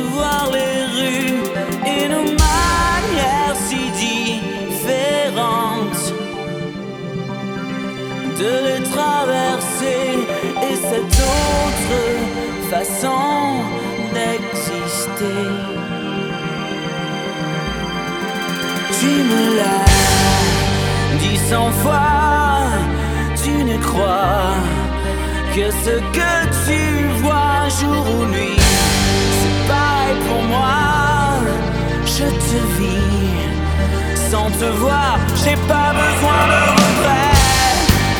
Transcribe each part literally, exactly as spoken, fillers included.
voir les rues et nos manières si différentes de les traverser et cette autre façon d'exister. Tu me l'as dit cent fois, tu ne crois que ce que tu vois jour ou nuit. C'est pareil pour moi, je te vis sans te voir, j'ai pas besoin de regret.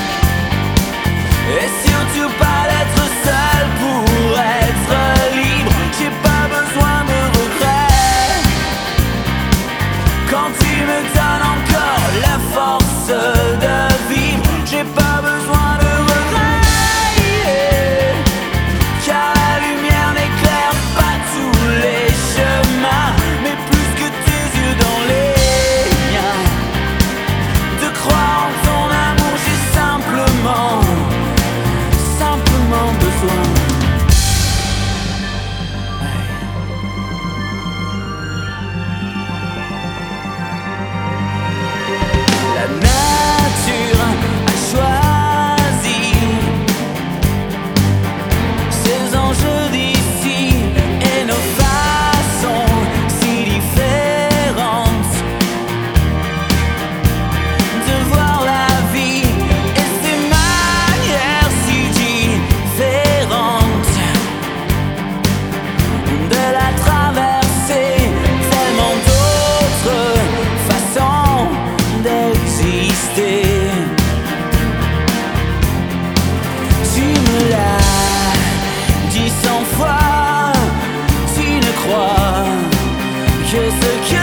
Et surtout pas d'être seul pour être libre. J'ai pas besoin de regrets. Quand tu me donnes encore la force de vivre, j'ai pas besoin de regrets. Car la lumière n'éclaire pas tous les chemins, mais plus que tes yeux dans les miens. De croire en ton amour, j'ai simplement Simplement besoin. La nature a choisi ses enjeux d'ici et nos façons si différentes de voir la vie et ses manières si différentes de la traverser, tellement d'autres façons d'exister. Tu me l'as dit cent fois, tu ne crois que ce que